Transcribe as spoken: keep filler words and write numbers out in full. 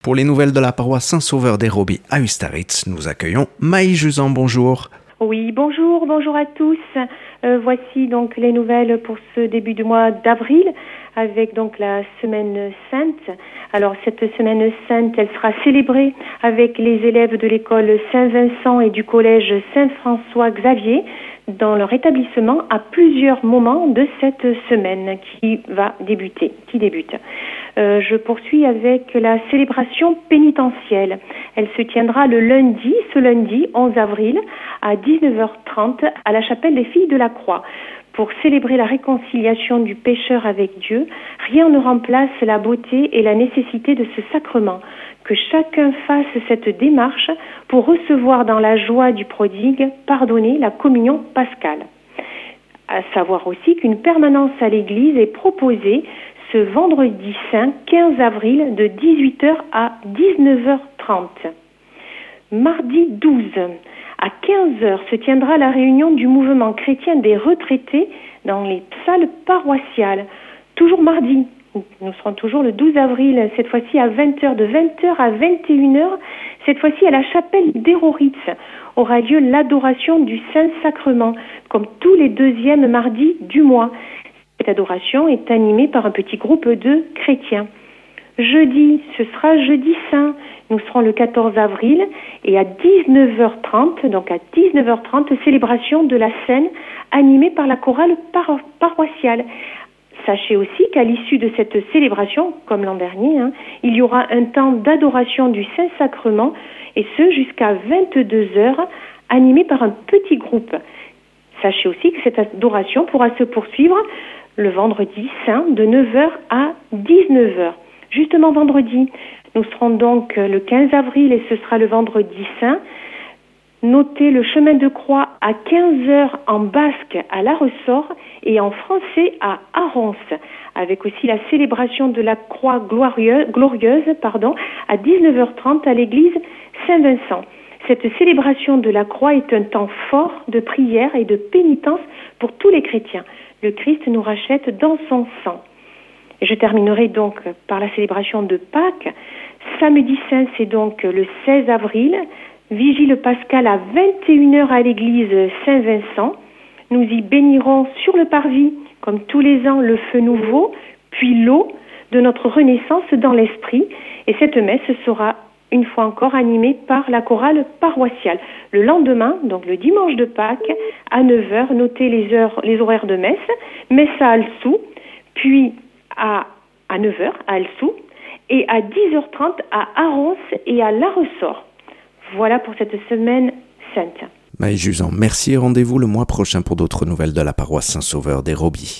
Pour les nouvelles de la paroisse Saint-Sauveur des Robies à Ustaritz, nous accueillons Maï Jusan. Bonjour. Oui, bonjour, bonjour à tous. Euh, voici donc les nouvelles pour ce début du mois d'avril avec donc la Semaine Sainte. Alors cette Semaine Sainte, elle sera célébrée avec les élèves de l'école Saint-Vincent et du collège Saint-François-Xavier dans leur établissement à plusieurs moments de cette semaine qui va débuter, qui débute. Euh, je poursuis avec la célébration pénitentielle. Elle se tiendra le lundi, ce lundi onze avril, à dix-neuf heures trente à la chapelle des Filles de la Croix. Pour célébrer la réconciliation du pécheur avec Dieu, rien ne remplace la beauté et la nécessité de ce sacrement. Que chacun fasse cette démarche pour recevoir dans la joie du prodigue, pardonner la communion pascale. À savoir aussi qu'une permanence à l'église est proposée ce vendredi saint quinze avril de dix-huit heures à dix-neuf heures trente. Mardi douze, à quinze heures se tiendra la réunion du mouvement chrétien des retraités dans les salles paroissiales. Toujours mardi, nous serons toujours le douze avril, cette fois-ci à vingt heures, de vingt heures à vingt et une heures, cette fois-ci à la chapelle d'Héroritz, aura lieu l'adoration du Saint-Sacrement, comme tous les deuxièmes mardis du mois. Cette adoration est animée par un petit groupe de chrétiens. Jeudi, ce sera jeudi saint. Nous serons le quatorze avril et à dix-neuf heures trente, donc à dix-neuf heures trente, célébration de la scène animée par la chorale par- paroissiale. Sachez aussi qu'à l'issue de cette célébration, comme l'an dernier, hein, il y aura un temps d'adoration du Saint-Sacrement et ce jusqu'à vingt-deux heures, animé par un petit groupe. Sachez aussi que cette adoration pourra se poursuivre le vendredi saint de neuf heures à dix-neuf heures. Justement vendredi, nous serons donc le quinze avril et ce sera le vendredi saint. Notez le chemin de croix à quinze heures en basque à La Ressort et en français à Arons, avec aussi la célébration de la croix glorieuse, glorieuse pardon, à dix-neuf heures trente à l'église Saint-Vincent. Cette célébration de la croix est un temps fort de prière et de pénitence pour tous les chrétiens. Le Christ nous rachète dans son sang. Et je terminerai donc par la célébration de Pâques. Samedi saint, c'est donc le seize avril. Vigile pascale à vingt et une heures à l'église Saint-Vincent. Nous y bénirons sur le parvis, comme tous les ans, le feu nouveau, puis l'eau de notre renaissance dans l'esprit. Et cette messe sera une fois encore animée par la chorale paroissiale. Le lendemain, donc le dimanche de Pâques, à neuf heures, notez les heures, les horaires de messe. Messe à Alsou, puis à, à neuf heures à Alsou, et à dix heures trente à Arons et à La Ressort. Voilà pour cette semaine sainte. Maï Jusan, merci et rendez-vous le mois prochain pour d'autres nouvelles de la paroisse Saint-Sauveur des Robies.